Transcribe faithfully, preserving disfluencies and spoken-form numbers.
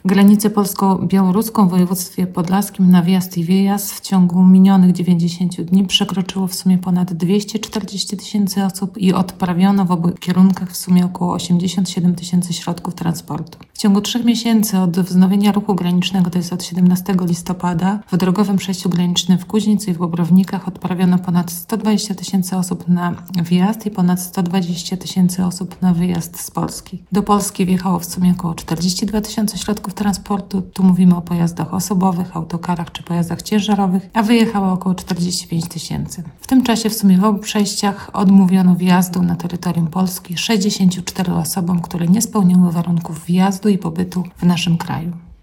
Granicę polsko-białoruską w województwie podlaskim na wjazd i wyjazd w ciągu minionych dziewięćdziesięciu dni przekroczyło w sumie ponad dwieście czterdzieści tysięcy osób i odprawiono w obu kierunkach w sumie około osiemdziesiąt siedem tysięcy środków transportu. W ciągu trzech miesięcy od wznowienia ruchu granicznego, to jest od siedemnastego listopada, w drogowym przejściu granicznym w Kuźnicy i w Bobrownikach odprawiono ponad sto dwadzieścia tysięcy osób na wjazd i ponad sto dwadzieścia tysięcy osób na wyjazd z Polski. Do Polski wjechało w sumie około czterdzieści dwa tysiące środków transportu, tu mówimy o pojazdach osobowych, autokarach czy pojazdach ciężarowych, a wyjechało około czterdzieści pięć tysięcy. W tym czasie w sumie w obu przejściach odmówiono wjazdu na terytorium Polski sześćdziesięciu czterem osobom, które nie spełniały warunków wjazdu i pobytu w naszym kraju.